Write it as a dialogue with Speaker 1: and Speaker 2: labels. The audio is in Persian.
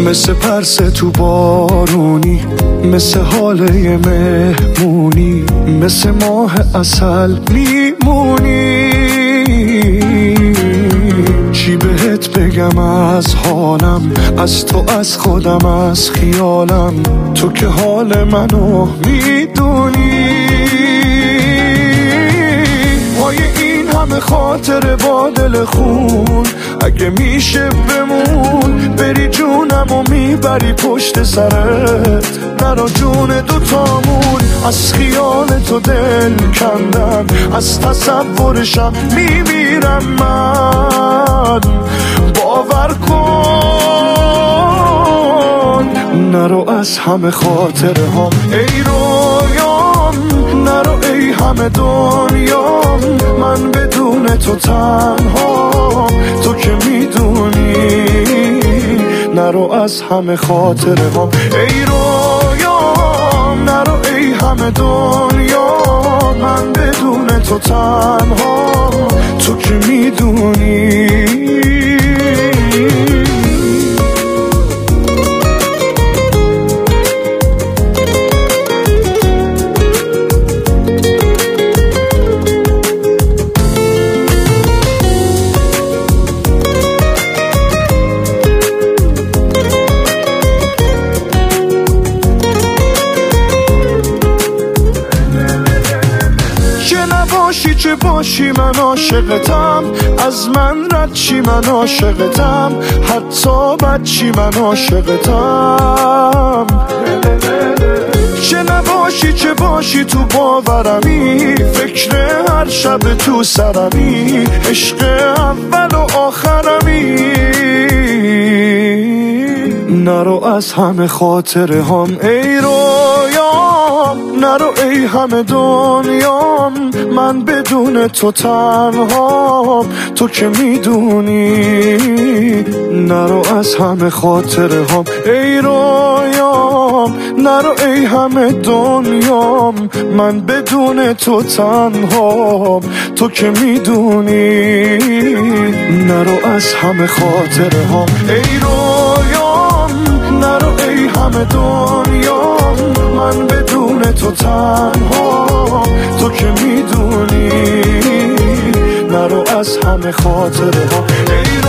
Speaker 1: مثل پرس تو بارونی، مثل حاله مهمونی، مثل ماه عسل میمونی. چی بهت بگم از حالم، از تو، از خودم، از خیالم، تو که حال منو میدونی. پای این همه خاطر با دل خون، اگه میشه بمون، بری جونم و میبری پشت سرت، نرا جون دوتامون. از خیال تو دل کندم، از تصورشم میمیرم من. باور کن نرو از همه خاطره هم ای رویام، نرو ای همه دنیام، من بدون تو تنها، تو که میدونی. نرو از همه خاطره هم ای رویام، نرو ای همه دنیا، من بدون تو تنها، تو که میدونی. چه باشی من عاشقتم، از من رد چی من عاشقتم، حتی بد چی من عاشقتم. چه نباشی چه باشی تو باورمی، فکر هر شب تو سرمی، عشق اول و آخرمی. نرو از همه خاطره هم ای رویام، نرو ای همه دنیام، من بدون تو تنها، تو که میدونی. نرو از همه خاطره هم ای رویام، نرو ای همه دنیام، من بدون تو تنها، تو که میدونی. نرو از همه خاطره هم ای رویام، نرو ای همه دنیام، من بدون تو تنها، تو که میدونی. نرو از همه خاطره ها ای